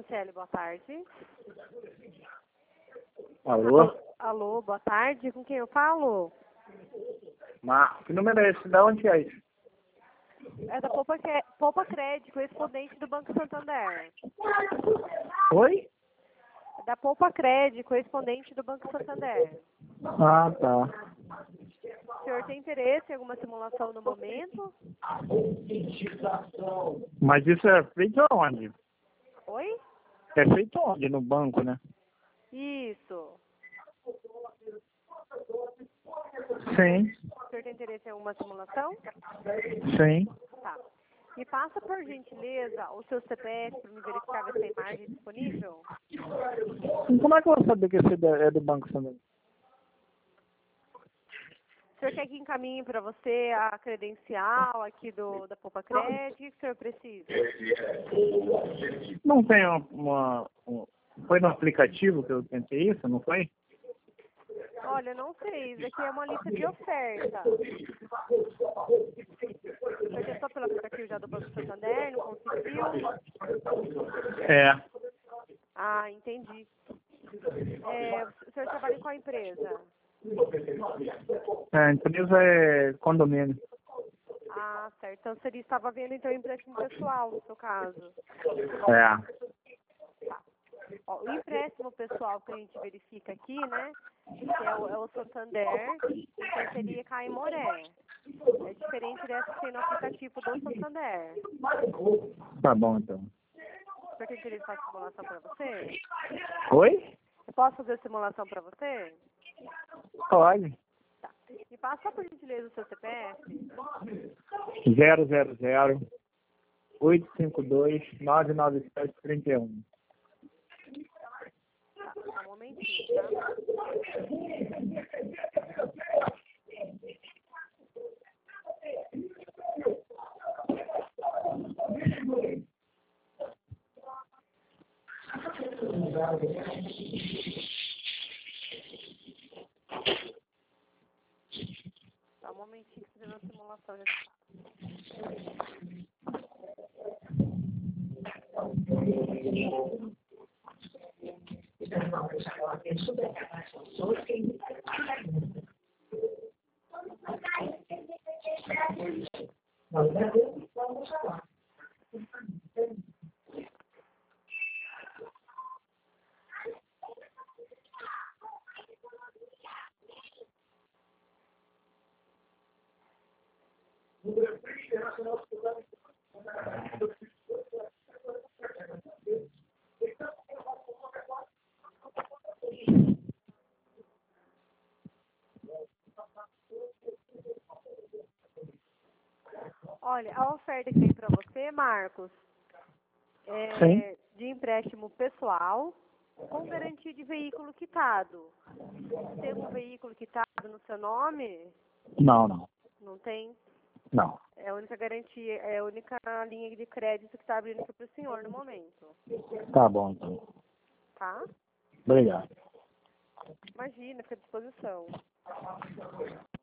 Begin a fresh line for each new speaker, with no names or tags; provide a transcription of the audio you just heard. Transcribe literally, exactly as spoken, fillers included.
Franciele, boa tarde.
Alô?
Alô, boa tarde. Com quem eu falo?
Marco, que número é esse? Da onde é isso?
É da Poupa, Cre- Poupa Crédito, correspondente do Banco Santander.
Oi?
É da Poupa Crédito, correspondente do Banco Santander.
Ah, tá.
O senhor tem interesse em alguma simulação no momento?
Mas isso é feito aonde?
Oi?
É feito onde? No banco, né?
Isso.
Sim,
O senhor tem interesse em alguma simulação?
sim.
Tá. Me passa, por gentileza, o seu C P F para me verificar se tem margem disponível?
E como é que eu vou saber que esse é do Banco Santander?
O senhor quer que encaminhe para você a credencial aqui do, da Poupa Crédito? O que o senhor precisa?
Não tem uma, uma- um- Foi no aplicativo que eu tentei isso, não foi?
Olha, não sei, isso aqui é uma lista de oferta. O senhor tentou pelo aplicativo já do Banco Santander, não conseguiu?
É.
Ah, entendi. É, o senhor trabalha em qual empresa?
É, a empresa é condomínio.
Ah, certo. Então você estava vendo então empréstimo pessoal, no seu caso.
É.
Ó, o empréstimo pessoal que a gente verifica aqui, né, que é o, é o Santander, então seria Caimoré. É diferente dessa que tem no aplicativo do Santander.
Tá bom, então.
O senhor tem interesse em fazer simulação para você?
Oi?
Eu posso fazer simulação para você?
Pode.
Tá. Me passa só por gentileza o seu C P F.
zero zero zero oito cinco dois nove nove sete três um.
Tá, só um momentinho, tá? Só um momentinho que você na simulação já. Olha, a oferta que tem para você, Marcos,
Sim?
é de empréstimo pessoal com garantia de veículo quitado. Tem um veículo quitado no seu nome?
Não, não.
Não tem?
Não.
É a única garantia, é a única linha de crédito que está abrindo aqui para o senhor no momento.
Tá bom, então.
Tá?
Obrigado.
Imagina, fica à disposição.